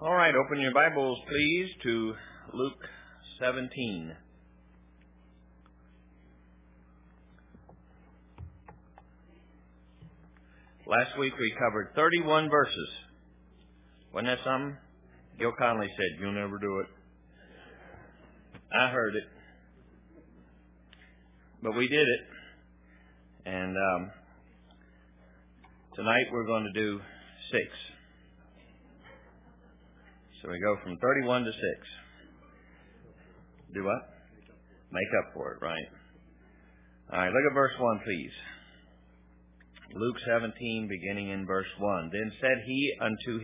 All right, open your Bibles, please, to Luke 17. Last week we covered 31 verses. Wasn't that something? Gil Conley said, "You'll never do it." I heard it. But we did it. And tonight we're going to do 6. So we go from 31 to 6. Do what? Make up for it, right? All right, look at verse 1, please. Luke 17, beginning in verse 1. Then said he unto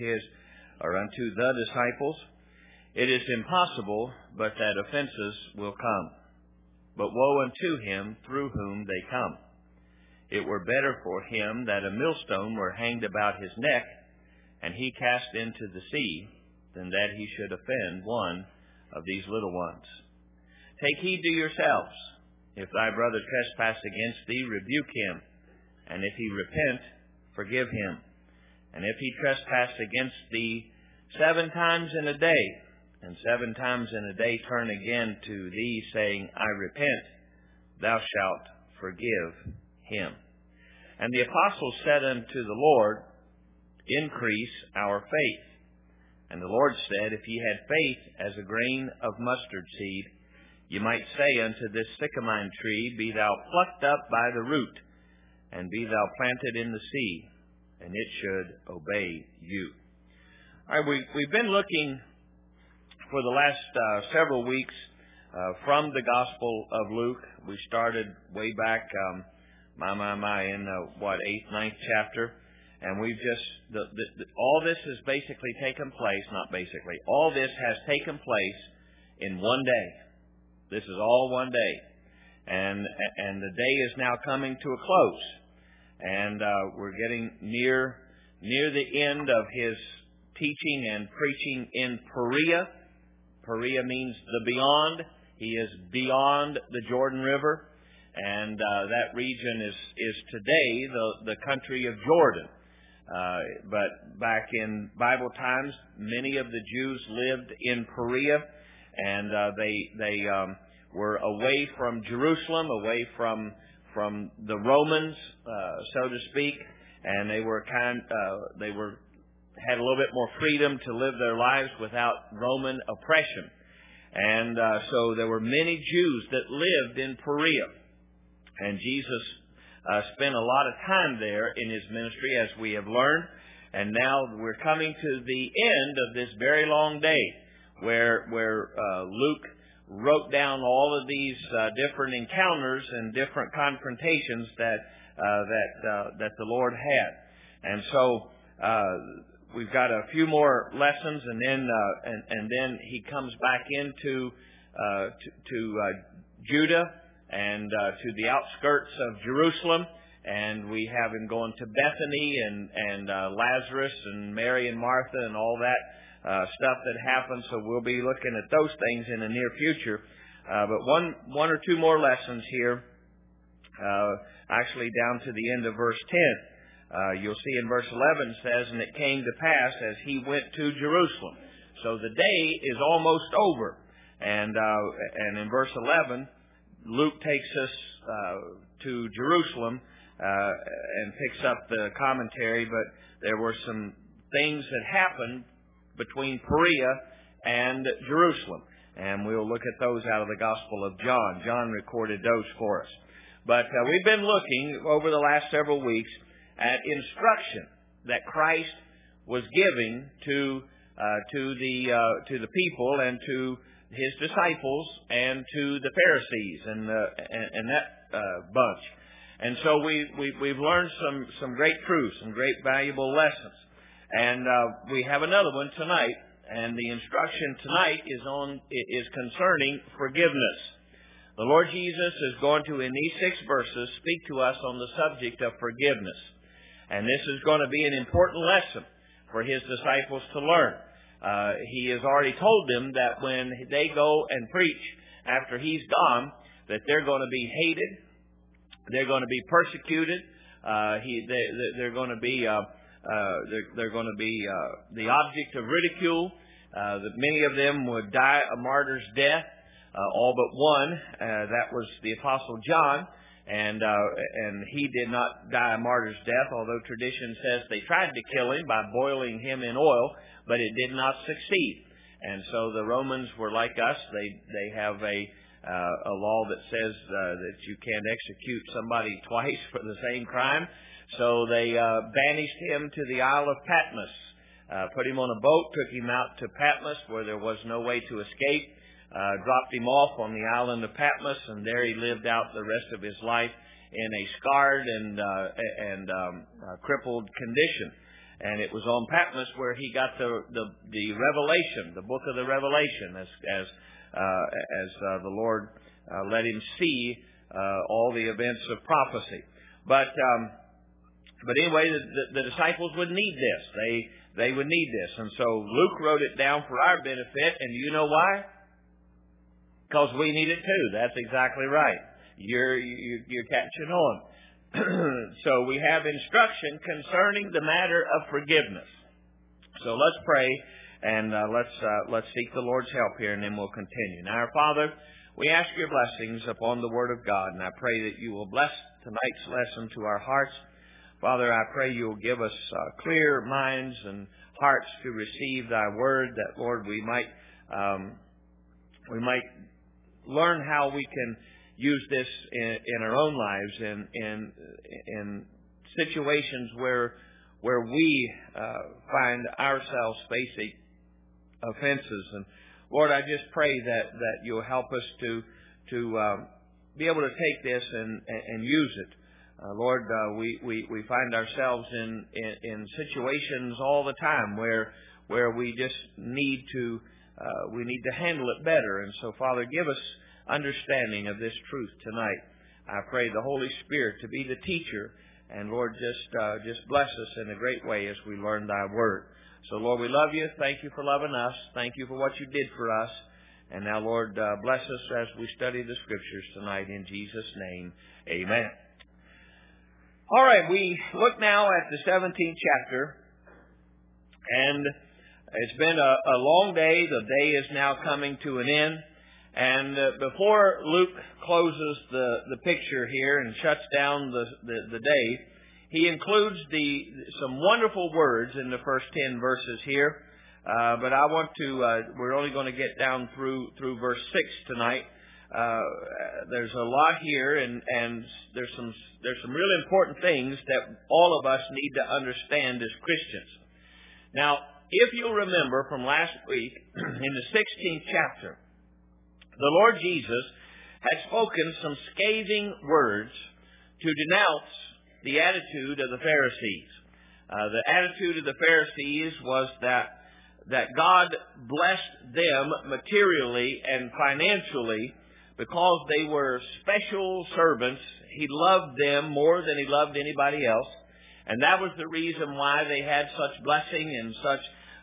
the disciples, It is impossible, but that offenses will come. But woe unto him through whom they come. It were better for him that a millstone were hanged about his neck, and he cast into the sea, than that he should offend one of these little ones. Take heed to yourselves. If thy brother trespass against thee, rebuke him. And if he repent, forgive him. And if he trespass against thee 7 times in a day, and 7 times in a day turn again to thee, saying, I repent, thou shalt forgive him. And the apostles said unto the Lord, Increase our faith. And the Lord said, If ye had faith as a grain of mustard seed, ye might say unto this sycamine tree, Be thou plucked up by the root, and be thou planted in the sea, and it should obey you. All right, we've been looking for the last several weeks from the Gospel of Luke. We started way back, in 8th, 9th chapter. And we've just, all this has basically taken place, all this has taken place in one day. This is all one day. And the day is now coming to a close. And we're getting near the end of his teaching and preaching in Perea. Perea means the beyond. He is beyond the Jordan River. And that region is today the country of Jordan. But back in Bible times, many of the Jews lived in Perea, and they were away from Jerusalem, away from the Romans, so to speak, and they had a little bit more freedom to live their lives without Roman oppression, and so there were many Jews that lived in Perea, and Jesus spent a lot of time there in his ministry, as we have learned. And now we're coming to the end of this very long day where Luke wrote down all of these different encounters and different confrontations that the Lord had. And so we've got a few more lessons, and then he comes back into to Judah and to the outskirts of Jerusalem, and we have him going to Bethany and Lazarus and Mary and Martha and all that stuff that happened. So we'll be looking at those things in the near future. But one or two more lessons here, actually down to the end of verse 10. You'll see in verse 11 says, And it came to pass as he went to Jerusalem. So the day is almost over. And in verse 11, Luke takes us to Jerusalem and picks up the commentary, but there were some things that happened between Perea and Jerusalem, and we'll look at those out of the Gospel of John. John recorded those for us. But we've been looking over the last several weeks at instruction that Christ was giving to the people and to his disciples and to the Pharisees and that bunch. And so we've learned some great truths, some great valuable lessons. And we have another one tonight, and the instruction tonight is concerning forgiveness. The Lord Jesus is going to, in these 6 verses, speak to us on the subject of forgiveness. And this is going to be an important lesson for his disciples to learn. He has already told them that when they go and preach after he's gone, that they're going to be hated, they're going to be persecuted, they're going to be the object of ridicule, Many of them would die a martyr's death, all but one. That was the Apostle John, and he did not die a martyr's death, although tradition says they tried to kill him by boiling him in oil, but it did not succeed. And so the Romans were like us. They have a law that says that you can't execute somebody twice for the same crime. So they banished him to the Isle of Patmos, put him on a boat, took him out to Patmos where there was no way to escape, dropped him off on the island of Patmos, and there he lived out the rest of his life in a scarred and crippled condition. And it was on Patmos where he got the Revelation, the book of the Revelation, as the Lord let him see all the events of prophecy. But anyway, the disciples would need this. They would need this. And so Luke wrote it down for our benefit. And you know why? Because we need it too. That's exactly right. You're catching on. So we have instruction concerning the matter of forgiveness. So let's pray and let's seek the Lord's help here, and then we'll continue. Now, our Father, we ask your blessings upon the Word of God, and I pray that you will bless tonight's lesson to our hearts. Father, I pray you will give us clear minds and hearts to receive thy Word, that, Lord, we might learn how we can use this in our own lives, in situations where we find ourselves facing offenses. And Lord, I just pray that you'll help us to be able to take this and use it. Lord, we find ourselves in situations all the time where we just need to handle it better. And so, Father, give us understanding of this truth tonight. I pray the Holy Spirit to be the teacher, and Lord, just bless us in a great way as we learn thy word. So Lord, we love you. Thank you for loving us. Thank you for what you did for us. And now, Lord, bless us as we study the scriptures tonight in Jesus' name. Amen. All right, we look now at the 17th chapter, and it's been a long day. The day is now coming to an end. And before Luke closes the picture here and shuts down the day, he includes some wonderful words in the first 10 verses here. But I want to, we're only going to get down through verse 6 tonight. There's a lot here, and there's some really important things that all of us need to understand as Christians. Now, if you'll remember from last week, in the 16th chapter, the Lord Jesus had spoken some scathing words to denounce the attitude of the Pharisees. The attitude of the Pharisees was that God blessed them materially and financially because they were special servants. He loved them more than he loved anybody else. And that was the reason why they had such blessing and such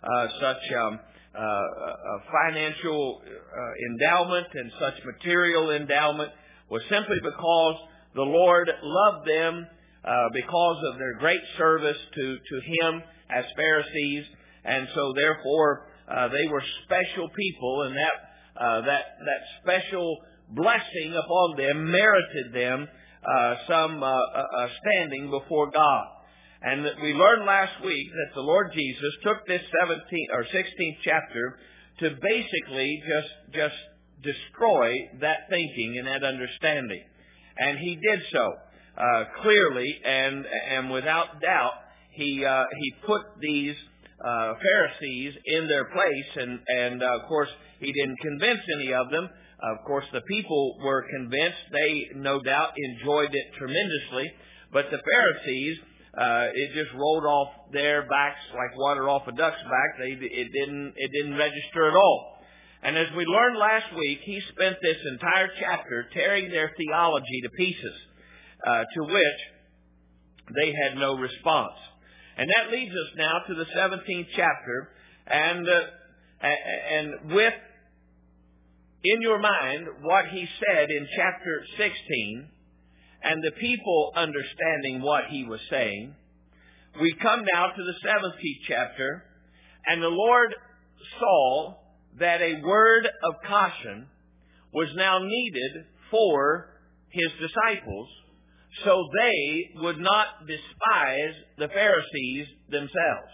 financial endowment and such material endowment, was simply because the Lord loved them because of their great service to him as Pharisees. And so therefore they were special people, and that special blessing upon them merited them some standing before God. And we learned last week that the Lord Jesus took this 16th chapter to basically just destroy that thinking and that understanding. And he did so clearly and without doubt. He put these Pharisees in their place, and of course he didn't convince any of them. Of course the people were convinced. They no doubt enjoyed it tremendously, but the Pharisees, it just rolled off their backs like water off a duck's back. It didn't register at all. And as we learned last week, he spent this entire chapter tearing their theology to pieces, to which they had no response. And that leads us now to the 17th chapter, and with in your mind what he said in chapter 16, and the people understanding what he was saying, we come now to the 17th chapter, and the Lord saw that a word of caution was now needed for his disciples so they would not despise the Pharisees themselves.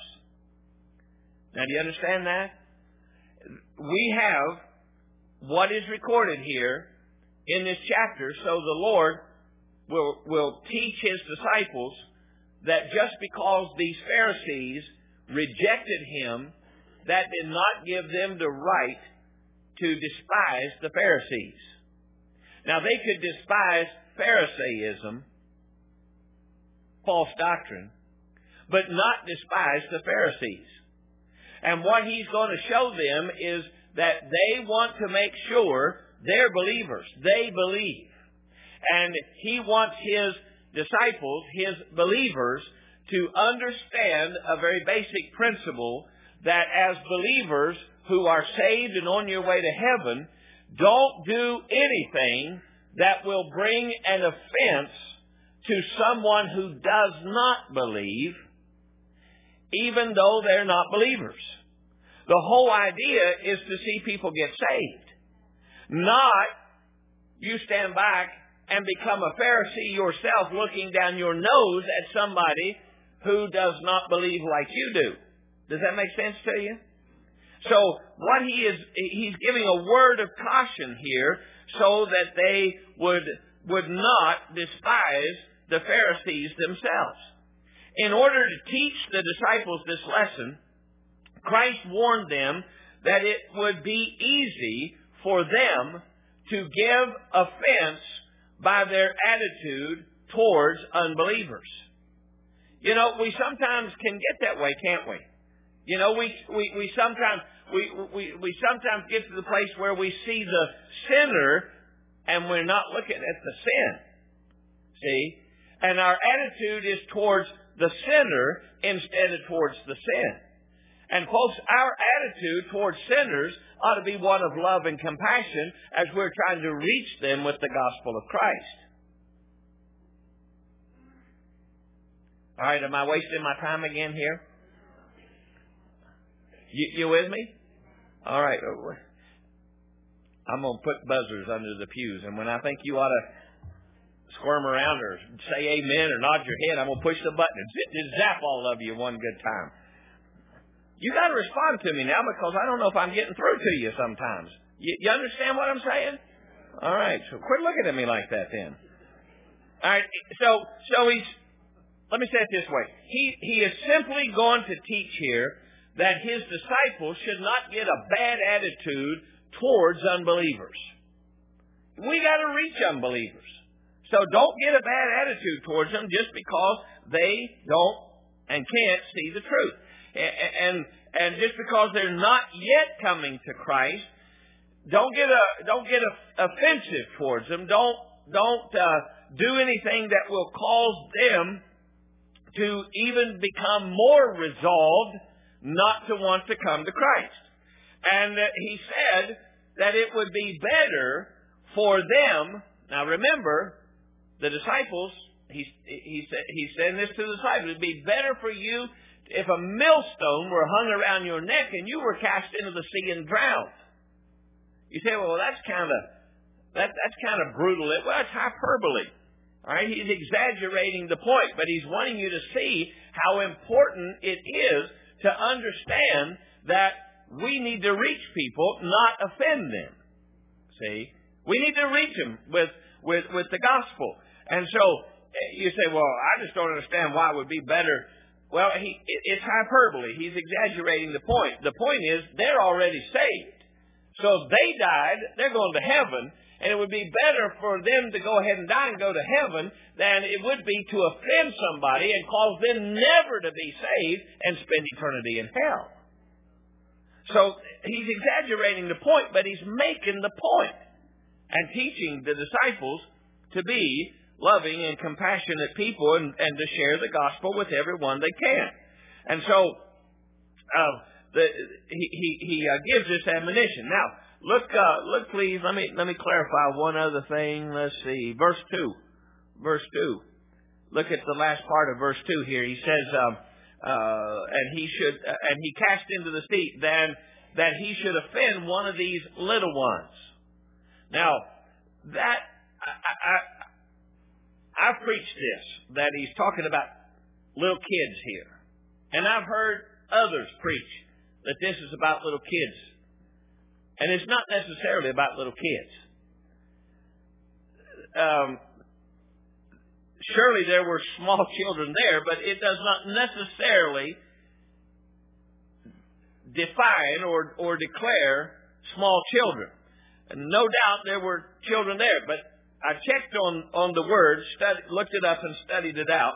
Now, do you understand that? We have what is recorded here in this chapter, so the Lord will teach his disciples that just because these Pharisees rejected him, that did not give them the right to despise the Pharisees. Now, they could despise Pharisaism, false doctrine, but not despise the Pharisees. And what he's going to show them is that they want to make sure they're believers. They believe. And he wants his disciples, his believers, to understand a very basic principle that as believers who are saved and on your way to heaven, don't do anything that will bring an offense to someone who does not believe, even though they're not believers. The whole idea is to see people get saved. Not you stand back and become a Pharisee yourself looking down your nose at somebody who does not believe like you do. Does that make sense to you? So what he's giving a word of caution here so that they would not despise the Pharisees themselves. In order to teach the disciples this lesson, Christ warned them that it would be easy for them to give offense by their attitude towards unbelievers. You know, we sometimes can get that way, can't we? You know, we sometimes get to the place where we see the sinner and we're not looking at the sin. See? And our attitude is towards the sinner instead of towards the sin. And folks, our attitude towards sinners ought to be one of love and compassion as we're trying to reach them with the gospel of Christ. All right, am I wasting my time again here? You with me? All right. I'm going to put buzzers under the pews, and when I think you ought to squirm around or say amen or nod your head, I'm going to push the button and zap all of you one good time. You got to respond to me now because I don't know if I'm getting through to you sometimes. You understand what I'm saying? All right. So quit looking at me like that then. All right. So he's, let me say it this way. He is simply going to teach here that his disciples should not get a bad attitude towards unbelievers. We got to reach unbelievers. So don't get a bad attitude towards them just because they don't and can't see the truth. And just because they're not yet coming to Christ, don't get offensive towards them. Don't do anything that will cause them to even become more resolved not to want to come to Christ. And he said that it would be better for them. Now remember, the disciples, he's saying this to the disciples, it would be better for you if a millstone were hung around your neck and you were cast into the sea and drowned. You say, well, that's kind of brutal. Well, it's hyperbole. All right, he's exaggerating the point, but he's wanting you to see how important it is to understand that we need to reach people, not offend them. See, we need to reach them with the gospel. And so you say, well, I just don't understand why it would be better. Well, it's hyperbole. He's exaggerating the point. The point is they're already saved. So if they died, they're going to heaven. And it would be better for them to go ahead and die and go to heaven than it would be to offend somebody and cause them never to be saved and spend eternity in hell. So he's exaggerating the point, but he's making the point and teaching the disciples to be loving and compassionate people and to share the gospel with everyone they can. And so he gives this admonition. Now, look, please. Let me clarify one other thing. Let's see, verse 2. Look at the last part of verse 2 here. He says, and he cast into the sea. Then that he should offend one of these little ones. Now, that I've preached this, that he's talking about little kids here. And I've heard others preach that this is about little kids. And it's not necessarily about little kids. Surely there were small children there, but it does not necessarily define or declare small children. And no doubt there were children there, but I checked on the word, looked it up and studied it out.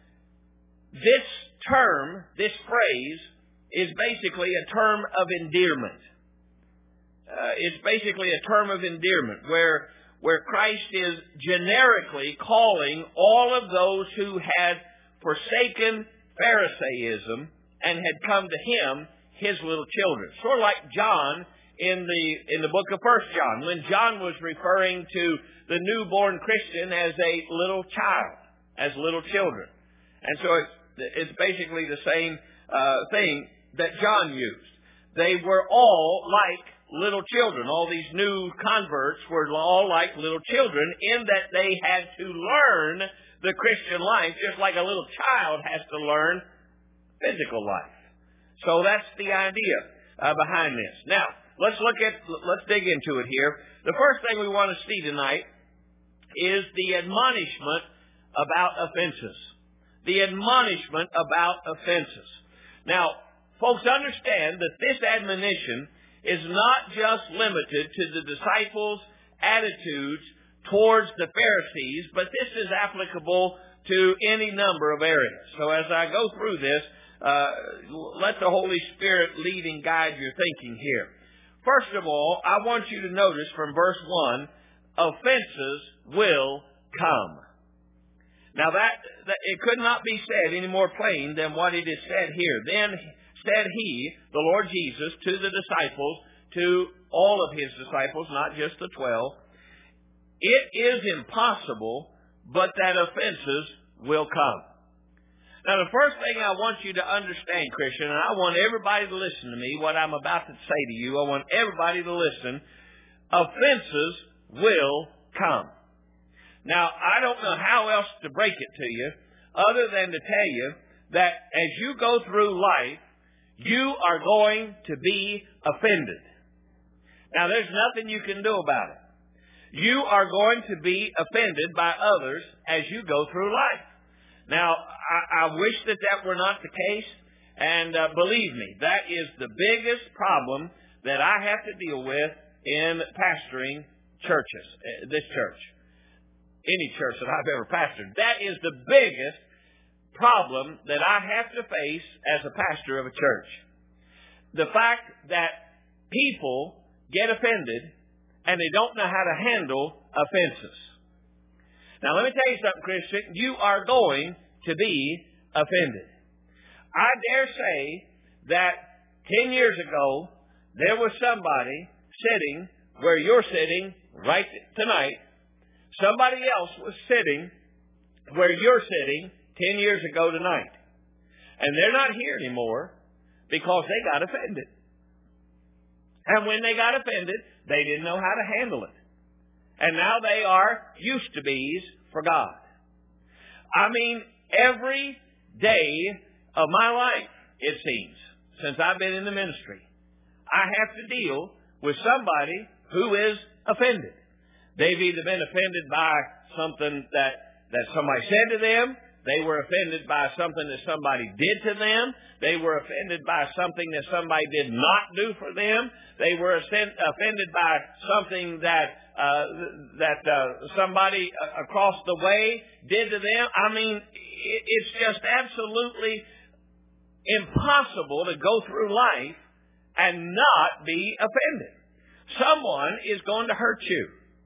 This term, this phrase, is basically a term of endearment. It's basically a term of endearment where Christ is generically calling all of those who had forsaken Pharisaism and had come to him, his little children. Sort of like John in the book of 1 John, when John was referring to the newborn Christian as a little child, as little children. And so it's basically the same thing that John used. They were all like little children. All these new converts were all like little children in that they had to learn the Christian life just like a little child has to learn physical life. So that's the idea behind this. Now, let's dig into it here. The first thing we want to see tonight is the admonishment about offenses. The admonishment about offenses. Now, folks, understand that this admonition is not just limited to the disciples' attitudes towards the Pharisees, but this is applicable to any number of areas. So as I go through this, let the Holy Spirit lead and guide your thinking here. First of all, I want you to notice from verse 1, offenses will come. Now that it could not be said any more plain than what it is said here. Then said he, the Lord Jesus, to the disciples, to all of his disciples, not just the 12, it is impossible, but that offenses will come. Now, the first thing I want you to understand, Christian, and I want everybody to listen to me, what I'm about to say to you, I want everybody to listen, offenses will come. Now, I don't know how else to break it to you other than to tell you that as you go through life, you are going to be offended. Now, there's nothing you can do about it. You are going to be offended by others as you go through life. Now, I wish that were not the case, and believe me, that is the biggest problem that I have to deal with in pastoring churches, this church, any church that I've ever pastored. That is the biggest problem that I have to face as a pastor of a church. The fact that people get offended and they don't know how to handle offenses. Now, let me tell you something, Christian. You are going to be offended. I dare say that 10 years ago, there was somebody sitting where you're sitting right tonight. Somebody else was sitting where you're sitting 10 years ago tonight. And they're not here anymore because they got offended. And when they got offended, they didn't know how to handle it. And now they are used-to-be's for God. I mean, every day of my life, it seems, since I've been in the ministry, I have to deal with somebody who is offended. They've either been offended by something that somebody said to them. They were offended by something that somebody did to them. They were offended by something that somebody did not do for them. They were offended by something that somebody across the way did to them. I mean, it's just absolutely impossible to go through life and not be offended. Someone is going to hurt you.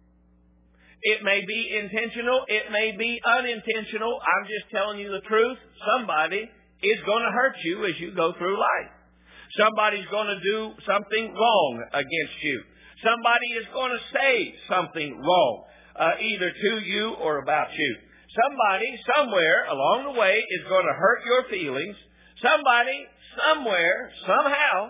It may be intentional. It may be unintentional. I'm just telling you the truth. Somebody is going to hurt you as you go through life. Somebody's going to do something wrong against you. Somebody is going to say something wrong, either to you or about you. Somebody, somewhere along the way is going to hurt your feelings. Somebody, somewhere, somehow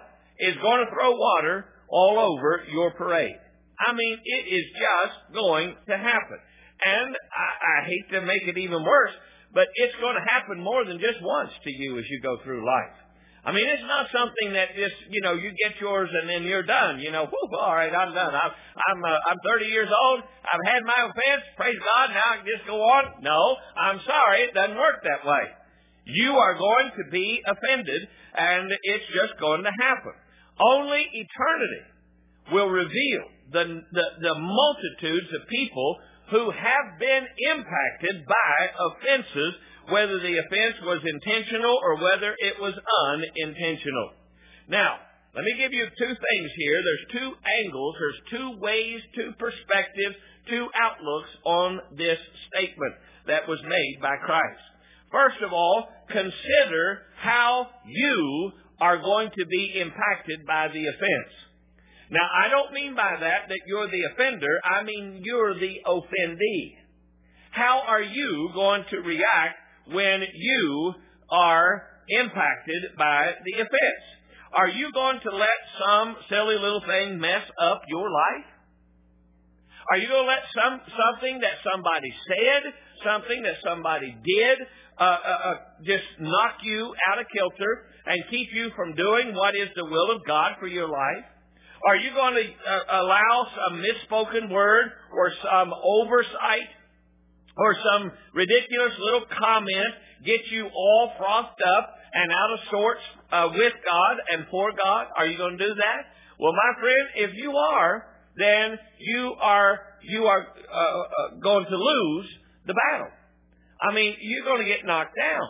is going to throw water all over your parade. I mean, it is just going to happen. And I hate to make it even worse, but it's going to happen more than just once to you as you go through life. I mean, it's not something that just, you get yours and then you're done. Whew, all right, I'm done. I'm 30 years old. I've had my offense. Praise God. Now I can just go on. No, I'm sorry. It doesn't work that way. You are going to be offended, and it's just going to happen. Only eternity will reveal the multitudes of people who have been impacted by offenses, whether the offense was intentional or whether it was unintentional. Now, let me give you two things here. There's two angles, there's two ways, two perspectives, two outlooks on this statement that was made by Christ. First of all, consider how you are going to be impacted by the offense. Now, I don't mean by that you're the offender. I mean you're the offendee. How are you going to react when you are impacted by the offense? Are you going to let some silly little thing mess up your life? Are you going to let something that somebody said, something that somebody did, just knock you out of kilter and keep you from doing what is the will of God for your life? Are you going to allow some misspoken word or some oversight or some ridiculous little comment get you all frothed up and out of sorts with God and for God? Are you going to do that? Well, my friend, if you are, then you are going to lose the battle. I mean, you're going to get knocked down.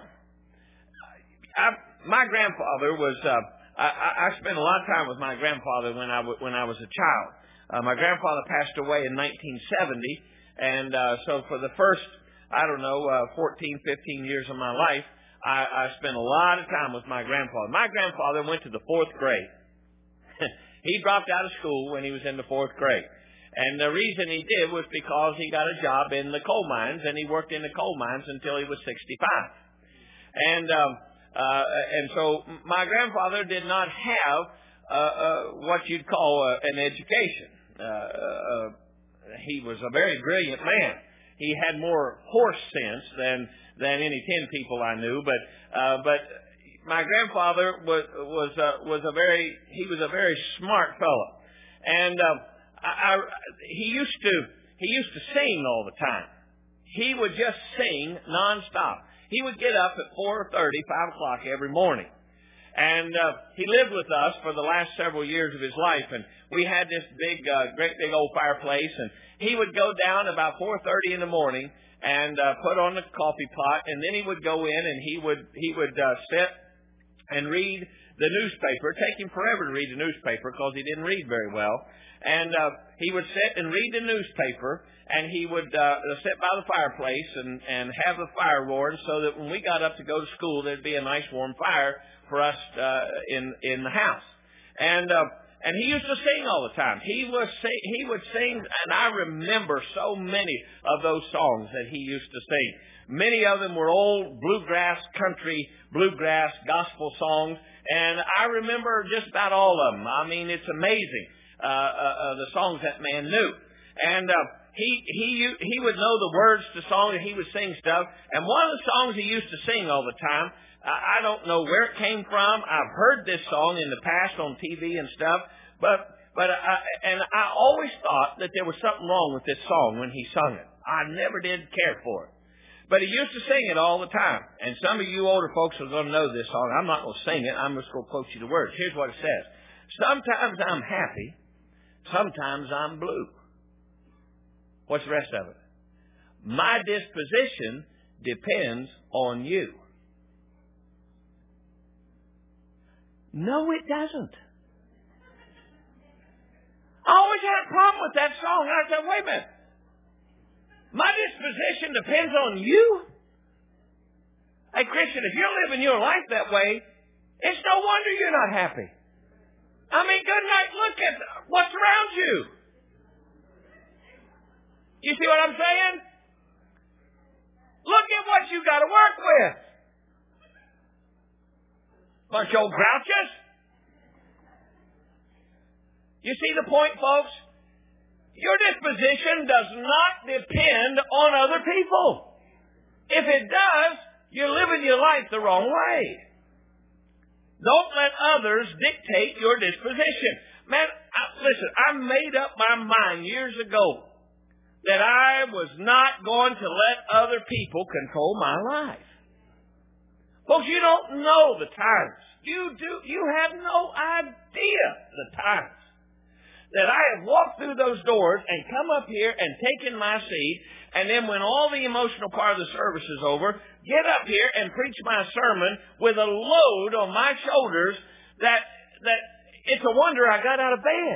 My grandfather was. I spent a lot of time with my grandfather when I was a child. My grandfather passed away in 1970, and so for the first 14, 15 years of my life, I spent a lot of time with my grandfather. My grandfather went to the 4th grade. He dropped out of school when he was in the 4th grade. And the reason he did was because he got a job in the coal mines, and he worked in the coal mines until he was 65. And so my grandfather did not have what you'd call an education. He was a very brilliant man. He had more horse sense than any 10 people I knew, but my grandfather was a very smart fellow, and he used to sing all the time. He would just sing nonstop. He would get up at 4:30, 5 o'clock every morning, and he lived with us for the last several years of his life. And we had this great big old fireplace, and he would go down about 4:30 in the morning and put on the coffee pot, and then he would go in and he would sit and read the newspaper. It'd take him forever to read the newspaper because he didn't read very well. And he would sit and read the newspaper, and he would sit by the fireplace and have the fire roaring so that when we got up to go to school, there'd be a nice warm fire for us in the house. And he used to sing all the time. He would sing, and I remember so many of those songs that he used to sing. Many of them were old bluegrass, country, bluegrass, gospel songs, and I remember just about all of them. I mean, it's amazing. The songs that man knew. And he would know the words to songs, and he would sing stuff. And one of the songs he used to sing all the time, I don't know where it came from. I've heard this song in the past on TV and stuff, but I always thought that there was something wrong with this song when he sung it. I never did care for it. But he used to sing it all the time. And some of you older folks are going to know this song. I'm not going to sing it. I'm just going to quote you the words. Here's what it says. Sometimes I'm happy. Sometimes I'm blue. What's the rest of it? My disposition depends on you. No, it doesn't. I always had a problem with that song. I said, wait a minute. My disposition depends on you? Hey, Christian, if you're living your life that way, it's no wonder you're not happy. I mean, good night. Look at what's around you. You see what I'm saying? Look at what you got to work with. Bunch of old grouches. You see the point, folks? Your disposition does not depend on other people. If it does, you're living your life the wrong way. Don't let others dictate your disposition. Man, listen, I made up my mind years ago that I was not going to let other people control my life. Folks, you don't know the times. You have no idea the times that I have walked through those doors and come up here and taken my seat, and then when all the emotional part of the service is over, get up here and preach my sermon with a load on my shoulders that it's a wonder I got out of bed.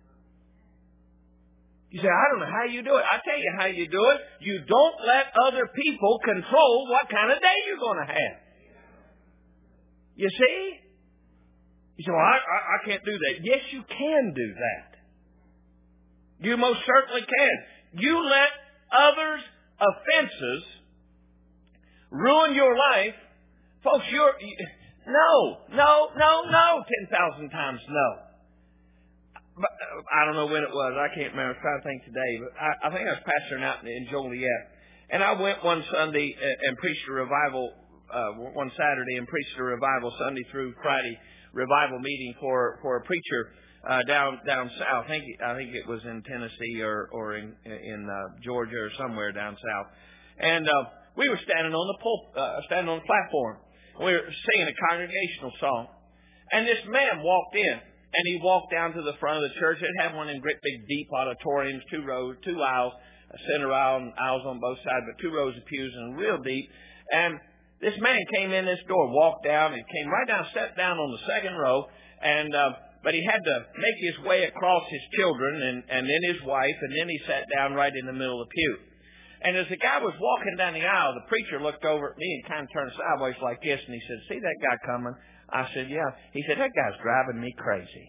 You say, I don't know how you do it. I'll tell you how you do it. You don't let other people control what kind of day you're going to have. You see? You say, well, I can't do that. Yes, you can do that. You most certainly can. You let others' offenses ruin your life. Folks, no, 10,000 times no. But, I don't know when it was. I can't remember. I was trying to think today. But I think I was pastoring out in Joliet. And I went one Sunday and preached a revival, one Saturday and preached a revival Sunday through Friday revival meeting for a preacher down south. I think it was in Tennessee or in Georgia or somewhere down south. And we were standing on the platform. We were singing a congregational song, and this man walked in, and he walked down to the front of the church. It had one of them great big deep auditoriums, 2 rows, 2 aisles, a center aisle and aisles on both sides, but 2 rows of pews and real deep. And this man came in this door, walked down, and came right down, sat down on the second row, and but he had to make his way across his children and then his wife, and then he sat down right in the middle of the pew. And as the guy was walking down the aisle, the preacher looked over at me and kind of turned sideways like this, and he said, see that guy coming? I said, yeah. He said, that guy's driving me crazy.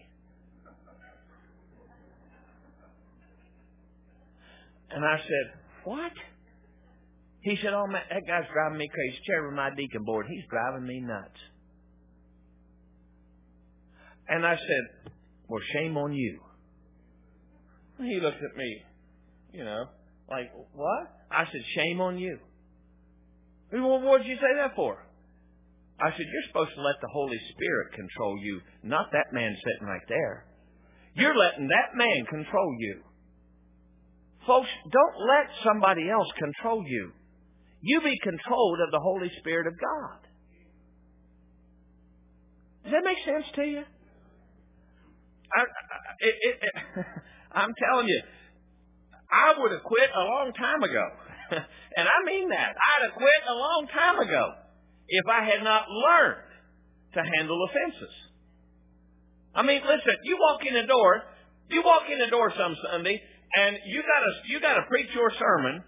And I said, what? He said, oh, man, that guy's driving me crazy. He's chairman of my deacon board. He's driving me nuts. And I said, well, shame on you. He looked at me, like, what? I said, shame on you. Well, what did you say that for? I said, you're supposed to let the Holy Spirit control you, not that man sitting right there. You're letting that man control you. Folks, don't let somebody else control you. You be controlled of the Holy Spirit of God. Does that make sense to you? I'm telling you, I would have quit a long time ago. And I mean that. I'd have quit a long time ago if I had not learned to handle offenses. I mean, listen, you walk in the door some Sunday, and you gotta preach your sermon,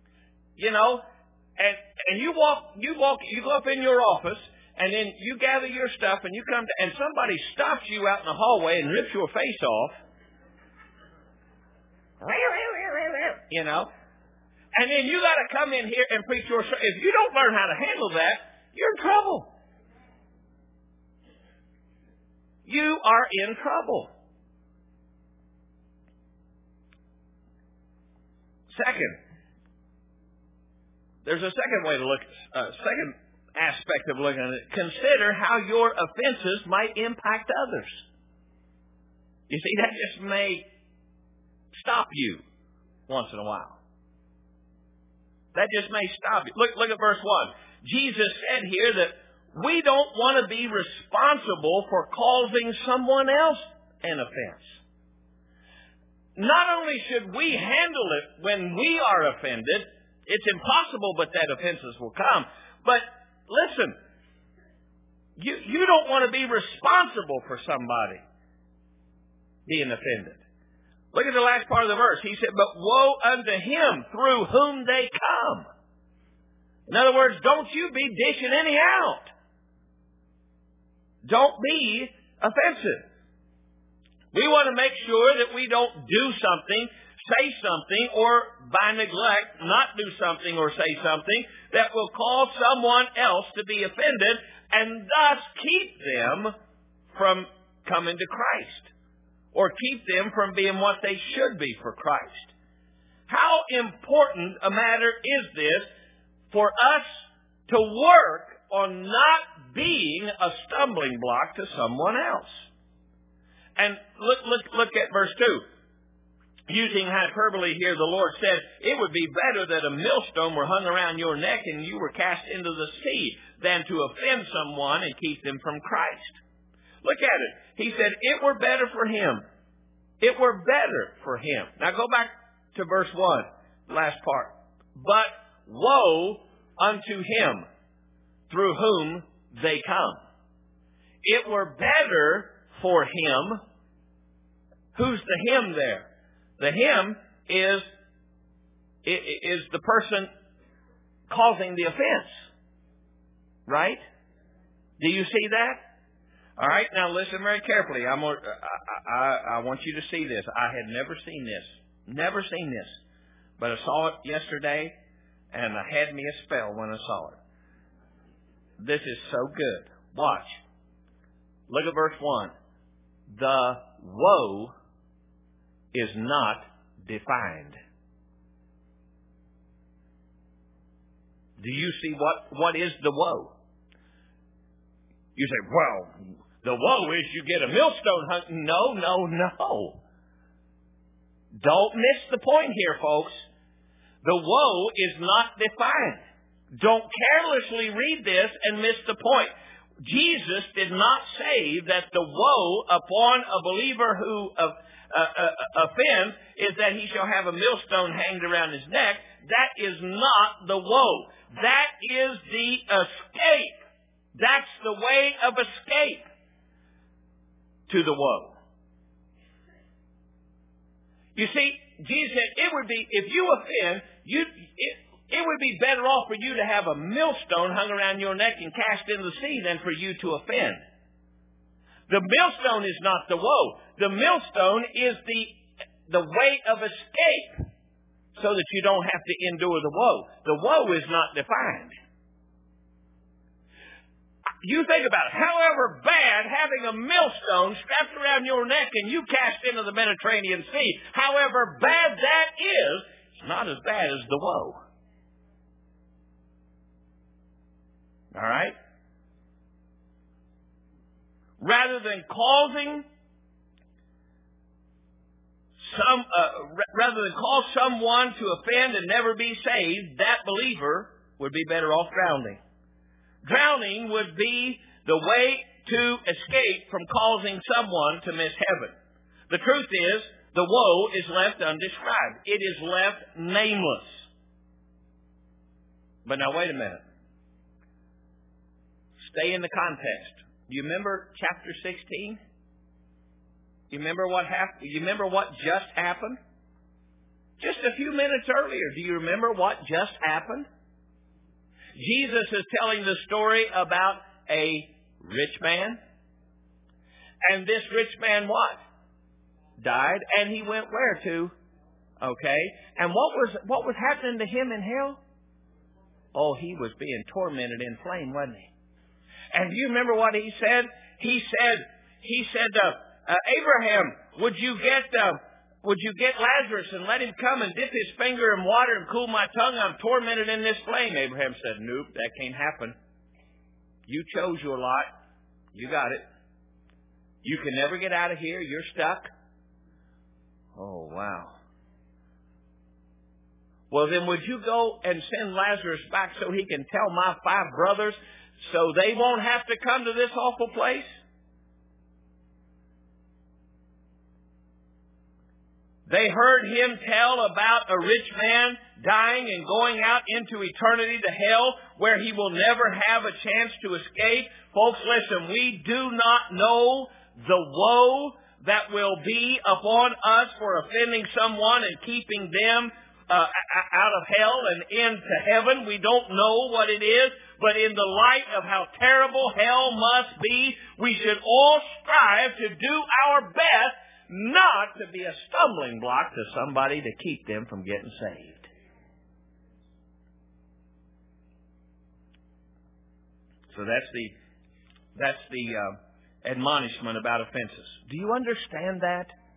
and you go up in your office, and then you gather your stuff, and you come to, and somebody stops you out in the hallway and rips your face off. And then you got to come in here and preach your sermon. If you don't learn how to handle that, you're in trouble. You are in trouble. Second, there's a second way to look, second aspect of looking at it. Consider how your offenses might impact others. You see, that just may stop you once in a while. That just may stop you. Look at verse 1. Jesus said here that we don't want to be responsible for causing someone else an offense. Not only should we handle it when we are offended, it's impossible but that offenses will come. But listen, you don't want to be responsible for somebody being offended. Look at the last part of the verse. He said, but woe unto him through whom they come. In other words, don't you be dishing any out. Don't be offensive. We want to make sure that we don't do something, say something, or by neglect, not do something or say something that will cause someone else to be offended and thus keep them from coming to Christ or keep them from being what they should be for Christ. How important a matter is this for us to work on not being a stumbling block to someone else? And look at verse 2. Using hyperbole here, the Lord said, it would be better that a millstone were hung around your neck and you were cast into the sea than to offend someone and keep them from Christ. Look at it. He said, it were better for him. It were better for him. Now go back to verse 1, last part. But woe unto him through whom they come. It were better for him. Who's the him there? The him is the person causing the offense. Right? Do you see that? All right, now listen very carefully. I want you to see this. I had never seen this. But I saw it yesterday, and it had me a spell when I saw it. This is so good. Watch. Look at verse 1. The woe is not defined. Do you see what is the woe? You say, well, the woe is you get a millstone hung. No. Don't miss the point here, folks. The woe is not defined. Don't carelessly read this and miss the point. Jesus did not say that the woe upon a believer who offends is that he shall have a millstone hanged around his neck. That is not the woe. That is the escape. That's the way of escape to the woe. You see, Jesus said it would be, if you offend, it would be better off for you to have a millstone hung around your neck and cast in the sea than for you to offend. The millstone is not the woe. The millstone is the way of escape so that you don't have to endure the woe. The woe is not defined. You think about it. However bad having a millstone strapped around your neck and you cast into the Mediterranean Sea, however bad that is, it's not as bad as the woe. All right? Rather than cause someone to offend and never be saved, that believer would be better off drowning. Drowning would be the way to escape from causing someone to miss heaven. The truth is, the woe is left undescribed. It is left nameless. But now wait a minute. Stay in the context. You remember chapter 16? You remember what happened? You remember what just happened? Just a few minutes earlier, do you remember what just happened? Jesus is telling the story about a rich man. And this rich man what? Died, and he went where to? Okay. And what was happening to him in hell? Oh, he was being tormented in flame, wasn't he? And do you remember what he said? He said, Abraham, would you get Lazarus and let him come and dip his finger in water and cool my tongue? I'm tormented in this flame. Abraham said, nope, that can't happen. You chose your lot. You got it. You can never get out of here. You're stuck. Oh, wow. Well, then would you go and send Lazarus back so he can tell my 5 brothers so they won't have to come to this awful place? They heard him tell about a rich man dying and going out into eternity to hell where he will never have a chance to escape. Folks, listen, we do not know the woe that will be upon us for offending someone and keeping them out of hell and into heaven. We don't know what it is, but in the light of how terrible hell must be, we should all strive to do our best not to be a stumbling block to somebody to keep them from getting saved. So that's the admonishment about offenses. Do you understand that?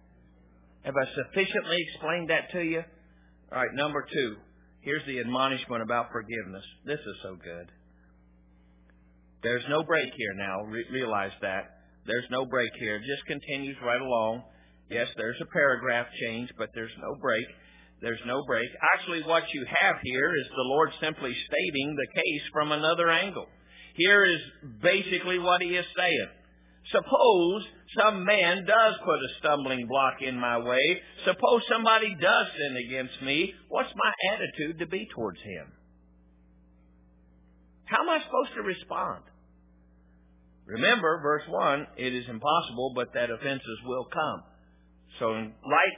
Have I sufficiently explained that to you? All right, number 2. Here's the admonishment about forgiveness. This is so good. There's no break here now. Realize that. There's no break here. It just continues right along. Yes, there's a paragraph change, but there's no break. There's no break. Actually, what you have here is the Lord simply stating the case from another angle. Here is basically what He is saying. Suppose some man does put a stumbling block in my way. Suppose somebody does sin against me. What's my attitude to be towards him? How am I supposed to respond? Remember, verse 1, it is impossible, but that offenses will come. So in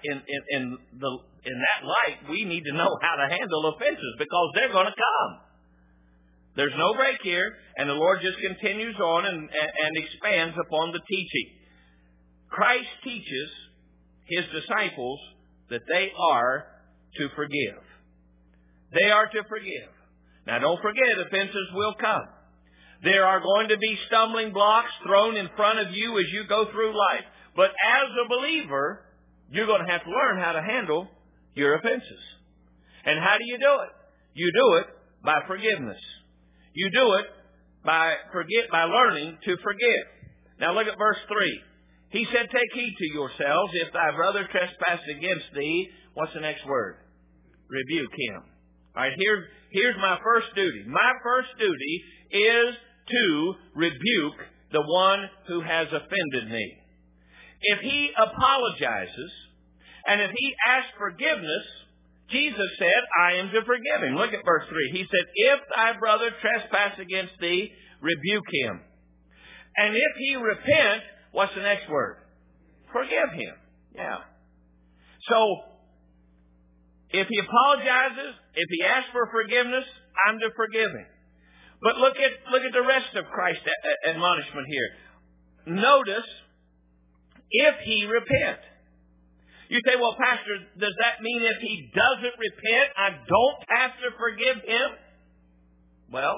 that light, we need to know how to handle offenses because they're going to come. There's no break here, and the Lord just continues on and expands upon the teaching. Christ teaches His disciples that they are to forgive. They are to forgive. Now don't forget, offenses will come. There are going to be stumbling blocks thrown in front of you as you go through life. But as a believer, you're going to have to learn how to handle your offenses. And how do you do it? You do it by forgiveness. You do it by learning to forgive. Now look at verse 3. He said, take heed to yourselves. If thy brother trespass against thee, what's the next word? Rebuke him. All right, here's my first duty. My first duty is to rebuke the one who has offended me. If he apologizes and if he asks forgiveness, Jesus said, I am to forgive him. Look at verse 3. He said, if thy brother trespass against thee, rebuke him. And if he repent, what's the next word? Forgive him. Yeah. So, if he apologizes, if he asks for forgiveness, I'm to forgive him. But look at the rest of Christ's admonishment here. Notice, if he repent. You say, well, Pastor, does that mean if he doesn't repent, I don't have to forgive him? Well,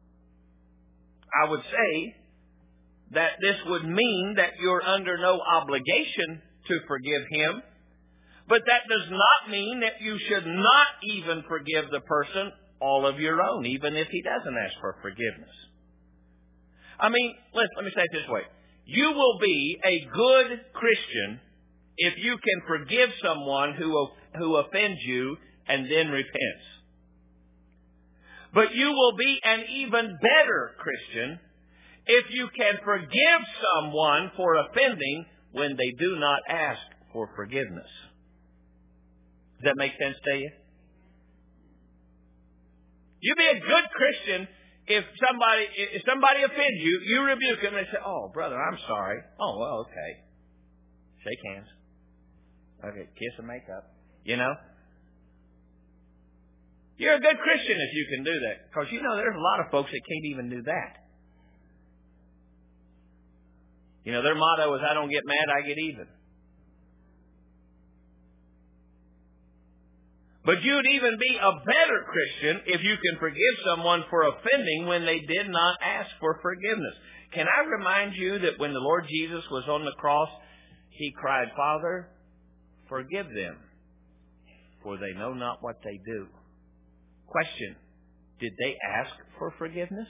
I would say that this would mean that you're under no obligation to forgive him. But that does not mean that you should not even forgive the person all of your own, even if he doesn't ask for forgiveness. I mean, let me say it this way. You will be a good Christian if you can forgive someone who offends you and then repents. But you will be an even better Christian if you can forgive someone for offending when they do not ask for forgiveness. Does that make sense to you? You be a good Christian if somebody offends you, you rebuke them and they say, oh, brother, I'm sorry. Oh, well, okay. Shake hands. Okay, kiss and make up. You know? You're a good Christian if you can do that. Because you know there's a lot of folks that can't even do that. You know, their motto is, I don't get mad, I get even. But you'd even be a better Christian if you can forgive someone for offending when they did not ask for forgiveness. Can I remind you that when the Lord Jesus was on the cross, He cried, Father, forgive them, for they know not what they do. Question, did they ask for forgiveness?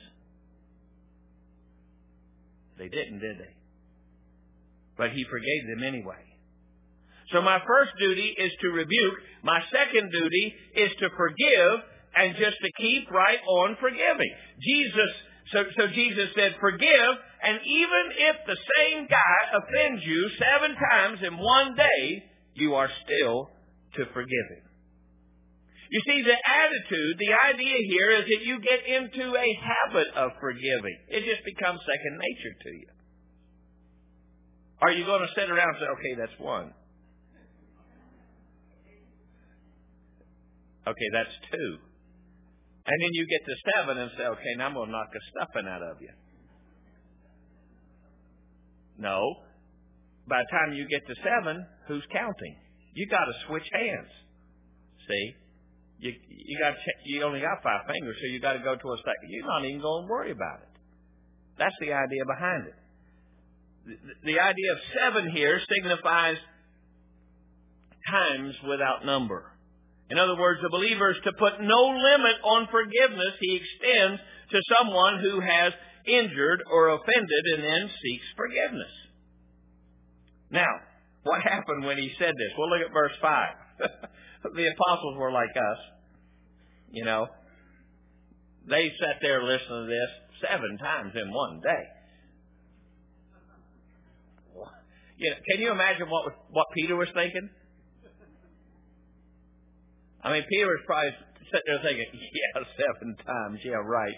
They didn't, did they? But He forgave them anyway. So my first duty is to rebuke. My second duty is to forgive and just to keep right on forgiving. So Jesus said, forgive, and even if the same guy offends you 7 times in one day, you are still to forgive him. You see, the attitude, the idea here is that you get into a habit of forgiving. It just becomes second nature to you. Are you going to sit around and say, okay, that's 1. Okay, that's 2. And then you get to 7 and say, okay, now I'm going to knock the stuffing out of you. No. By the time you get to 7, who's counting? You got to switch hands. See? You only got 5 fingers, so you got to go to a second. You're not even going to worry about it. That's the idea behind it. The idea of 7 here signifies times without number. In other words, the believer is to put no limit on forgiveness he extends to someone who has injured or offended and then seeks forgiveness. Now, what happened when he said this? Well, look at verse 5. The apostles were like us. You know, they sat there listening to this 7 times in one day. Can you imagine what Peter was thinking? I mean, Peter was probably sitting there thinking, yeah, 7 times, yeah, right.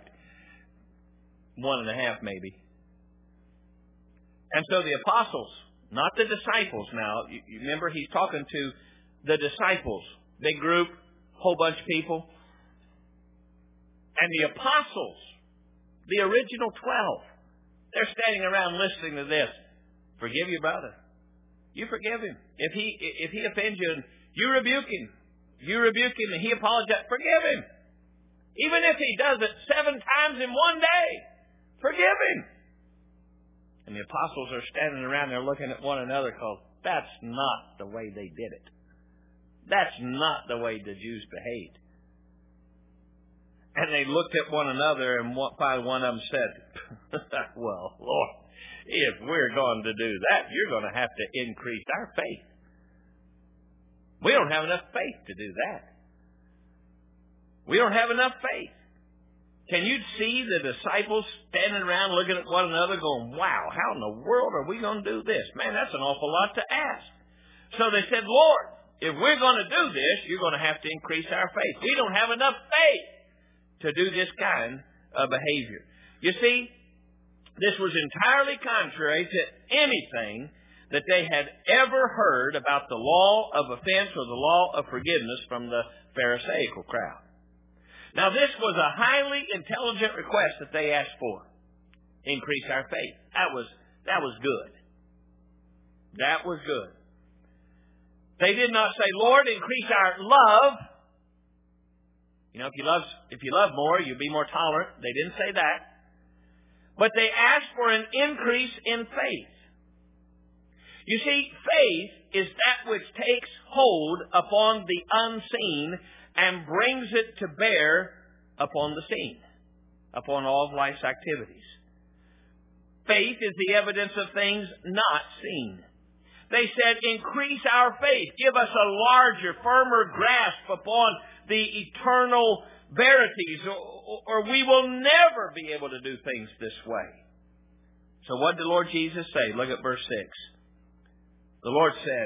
1.5 maybe. And so the apostles, not the disciples now, you remember he's talking to the disciples, big group, whole bunch of people. And the apostles, the original 12, they're standing around listening to this. Forgive your brother. You forgive him. If he offends you, you rebuke him. You rebuke him and he apologizes. Forgive him. Even if he does it 7 times in one day, forgive him. And the apostles are standing around there looking at one another because that's not the way they did it. That's not the way the Jews behaved. And they looked at one another and finally one of them said, well, Lord, if we're going to do that, you're going to have to increase our faith. We don't have enough faith to do that. We don't have enough faith. Can you see the disciples standing around looking at one another going, wow, how in the world are we going to do this? Man, that's an awful lot to ask. So they said, Lord, if we're going to do this, you're going to have to increase our faith. We don't have enough faith to do this kind of behavior. You see, this was entirely contrary to anything that they had ever heard about the law of offense or the law of forgiveness from the Pharisaical crowd. Now, this was a highly intelligent request that they asked for. Increase our faith. That was good. That was good. They did not say, Lord, increase our love. You know, if you love more, you'll be more tolerant. They didn't say that. But they asked for an increase in faith. You see, faith is that which takes hold upon the unseen and brings it to bear upon the seen, upon all of life's activities. Faith is the evidence of things not seen. They said, increase our faith. Give us a larger, firmer grasp upon the eternal verities, or we will never be able to do things this way. So what did the Lord Jesus say? Look at verse 6. The Lord said,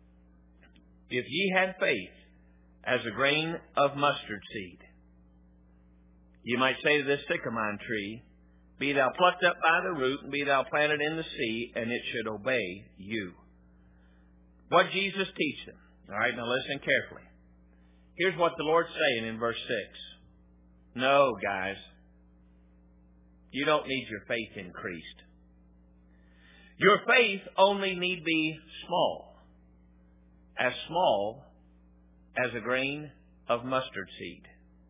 if ye had faith as a grain of mustard seed, you might say to this sycamore tree, be thou plucked up by the root, and be thou planted in the sea, and it should obey you. What did Jesus teach them? All right, now listen carefully. Here's what the Lord's saying in verse 6. No, guys, you don't need your faith increased. Your faith only need be small as a grain of mustard seed.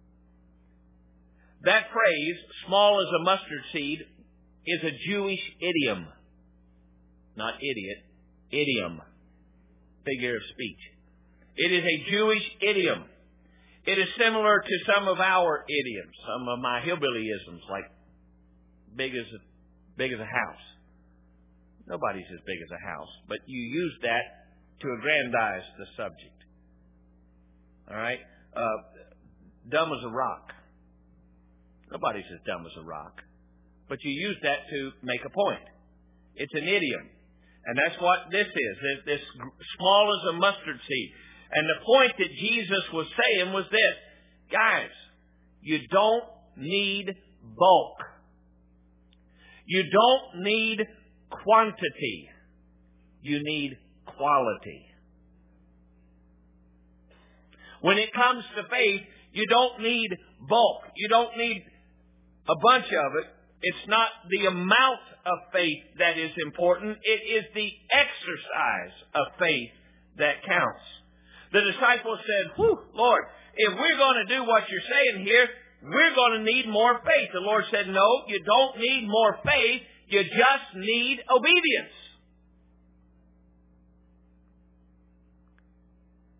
That phrase, small as a mustard seed, is a Jewish idiom. Not idiot, idiom. Figure of speech. It is a Jewish idiom. It is similar to some of our idioms, some of my hillbillyisms, like big as a house. Nobody's as big as a house, but you use that to aggrandize the subject. All right? Dumb as a rock. Nobody's as dumb as a rock. But you use that to make a point. It's an idiom. And that's what this is. This small as a mustard seed. And the point that Jesus was saying was this. Guys, you don't need bulk. You don't need quantity. You need quality. When it comes to faith, you don't need bulk. You don't need a bunch of it. It's not the amount of faith that is important. It is the exercise of faith that counts. The disciples said, whew, Lord, if we're going to do what you're saying here, we're going to need more faith. The Lord said, no, you don't need more faith. You just need obedience.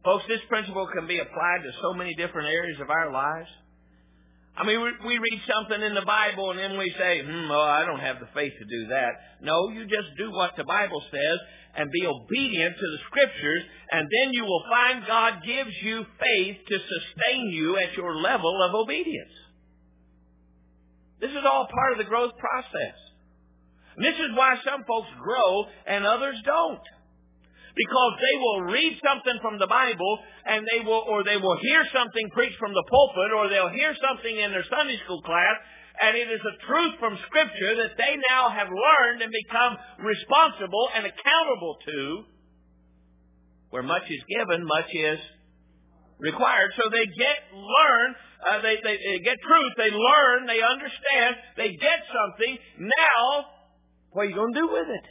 Folks, this principle can be applied to so many different areas of our lives. I mean, we read something in the Bible and then we say, I don't have the faith to do that. No, you just do what the Bible says and be obedient to the Scriptures, and then you will find God gives you faith to sustain you at your level of obedience. This is all part of the growth process. And this is why some folks grow and others don't. Because they will read something from the Bible and they will hear something preached from the pulpit, or they'll hear something in their Sunday school class, and it is a truth from Scripture that they now have learned and become responsible and accountable to. Where much is given, much is required. So they they get truth, they learn, they understand, they get something. Now, what are you going to do with it?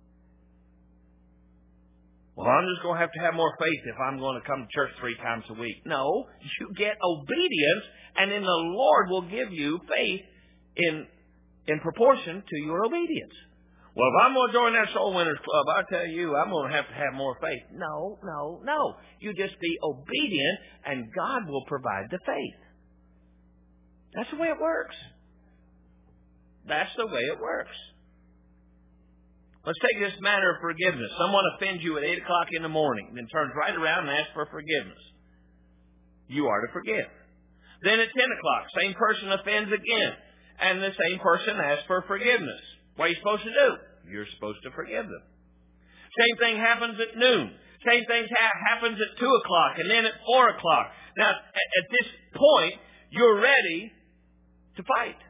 Well, I'm just going to have more faith if I'm going to come to church 3 times a week. No, you get obedience, and then the Lord will give you faith in proportion to your obedience. Well, if I'm going to join that Soul Winners Club, I tell you, I'm going to have more faith. No. You just be obedient, and God will provide the faith. That's the way it works. That's the way it works. Let's take this matter of forgiveness. Someone offends you at 8 o'clock in the morning, then turns right around and asks for forgiveness. You are to forgive. Then at 10 o'clock, same person offends again, and the same person asks for forgiveness. What are you supposed to do? You're supposed to forgive them. Same thing happens at noon. Same thing happens at 2 o'clock, and then at 4 o'clock. Now, at this point, you're ready to fight.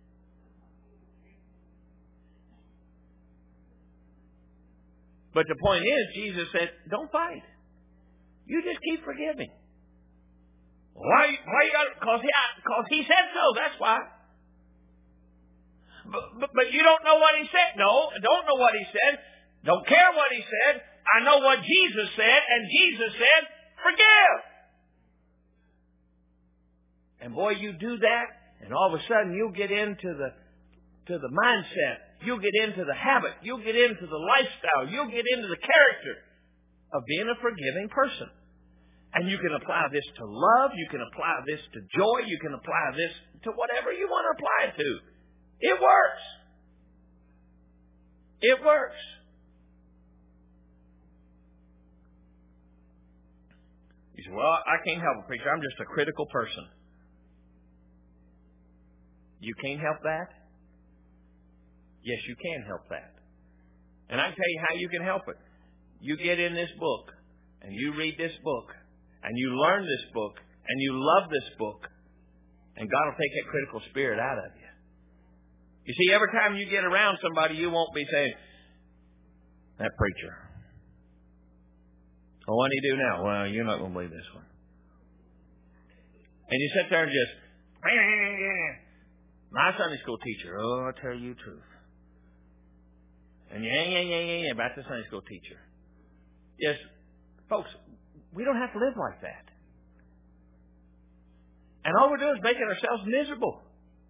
But the point is, Jesus said, don't fight. You just keep forgiving. Why you got? Because he said so. That's why. But you don't know what he said. No, I don't know what he said. Don't care what he said. I know what Jesus said, and Jesus said, forgive. And boy, you do that, and all of a sudden you'll get into the mindset. You'll get into the habit. You'll get into the lifestyle. You'll get into the character of being a forgiving person. And you can apply this to love. You can apply this to joy. You can apply this to whatever you want to apply it to. It works. It works. You say, well, I can't help it, preacher. I'm just a critical person. You can't help that? Yes, you can help that. And I can tell you how you can help it. You get in this book, and you read this book, and you learn this book, and you love this book, and God will take that critical spirit out of you. You see, every time you get around somebody, you won't be saying, that preacher. Well, what do you do now? Well, you're not going to believe this one. And you sit there and just, my Sunday school teacher, I'll tell you the truth. And yeah, about the Sunday school teacher. Yes, folks, we don't have to live like that. And all we're doing is making ourselves miserable.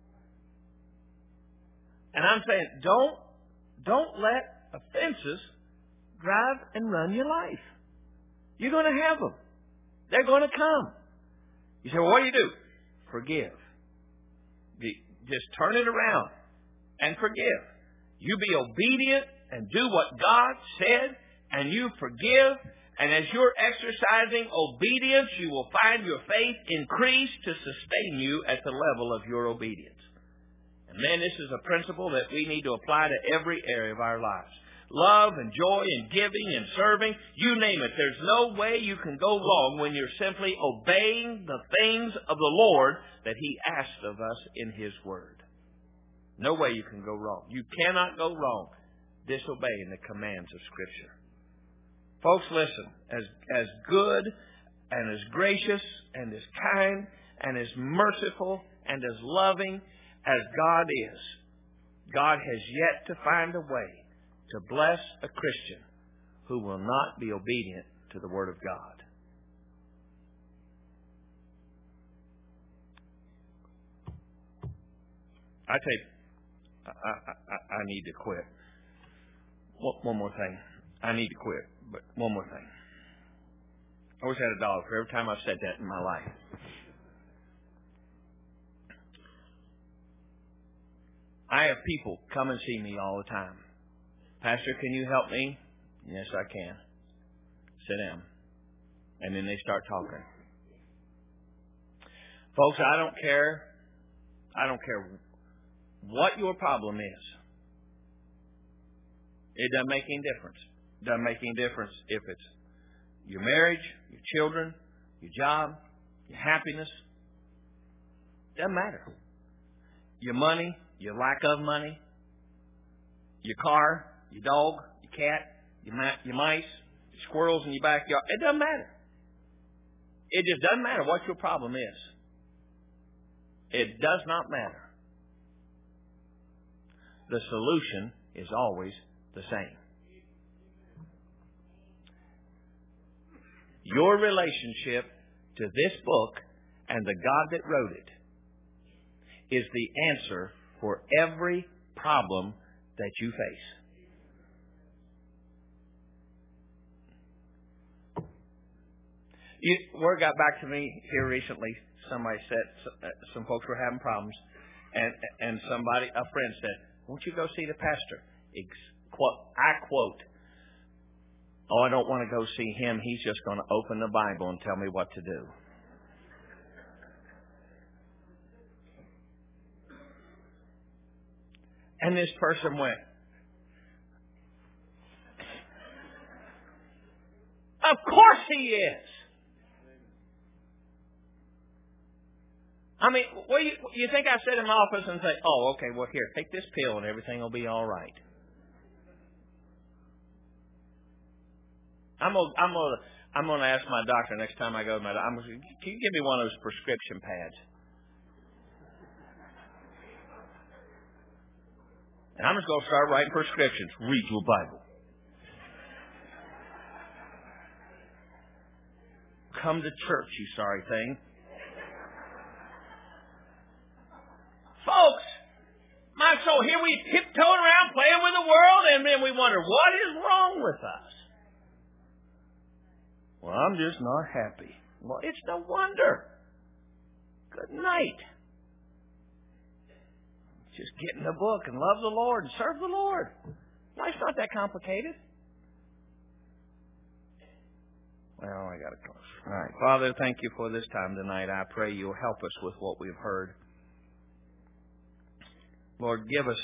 And I'm saying, don't let offenses drive and run your life. You're going to have them. They're going to come. You say, well, what do? Forgive. Just turn it around and forgive. You be obedient and do what God said, and you forgive. And as you're exercising obedience, you will find your faith increase to sustain you at the level of your obedience. And man, this is a principle that we need to apply to every area of our lives. Love and joy and giving and serving, you name it. There's no way you can go wrong when you're simply obeying the things of the Lord that He asked of us in His Word. No way you can go wrong. You cannot go wrong disobeying the commands of Scripture. Folks, listen, as good and as gracious and as kind and as merciful and as loving as God is, God has yet to find a way to bless a Christian who will not be obedient to the Word of God. I tell you, I need to quit. One more thing. I need to quit, but one more thing. I always had a dollar for every time I've said that in my life. I have people come and see me all the time. Pastor, can you help me? Yes, I can. Sit down. And then they start talking. Folks, I don't care what your problem is. It doesn't make any difference. It doesn't make any difference if it's your marriage, your children, your job, your happiness. It doesn't matter. Your money, your lack of money, your car, your dog, your cat, your mice, your squirrels in your backyard. It doesn't matter. It just doesn't matter what your problem is. It does not matter. The solution is always the same. Your relationship to this book and the God that wrote it is the answer for every problem that you face. Word got back to me here recently. Somebody said some folks were having problems, and a friend said, "Won't you go see the pastor?" I quote, "Oh, I don't want to go see him. He's just going to open the Bible and tell me what to do." And this person went, "Of course he is." I mean, you think I sit in my office and say, "Oh, okay, well, here, take this pill and everything will be all right." I'm gonna ask my doctor next time I go to my doctor, can you give me one of those prescription pads? And I'm just going to start writing prescriptions. Read your Bible. Come to church, you sorry thing. Folks, my soul, here we tiptoeing around playing with the world, and then we wonder, what is wrong with us? Well, I'm just not happy. Well, it's no wonder. Good night. Just get in the book and love the Lord and serve the Lord. Life's not that complicated. Well, I got to close. All right. Father, thank you for this time tonight. I pray you'll help us with what we've heard. Lord, give us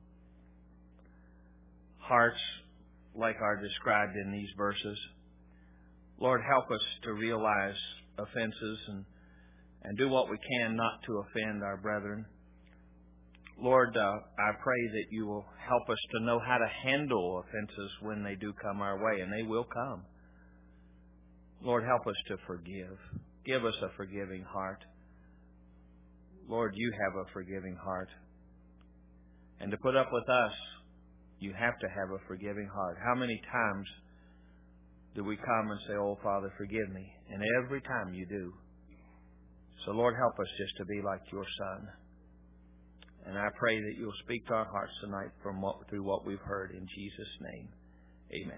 hearts like are described in these verses. Lord, help us to realize offenses and do what we can not to offend our brethren. Lord, I pray that you will help us to know how to handle offenses when they do come our way, and they will come. Lord, help us to forgive. Give us a forgiving heart. Lord, you have a forgiving heart. And to put up with us, you have to have a forgiving heart. How many times do we come and say, "Oh, Father, forgive me"? And every time you do. So, Lord, help us just to be like your Son. And I pray that you'll speak to our hearts tonight through what we've heard in Jesus' name. Amen.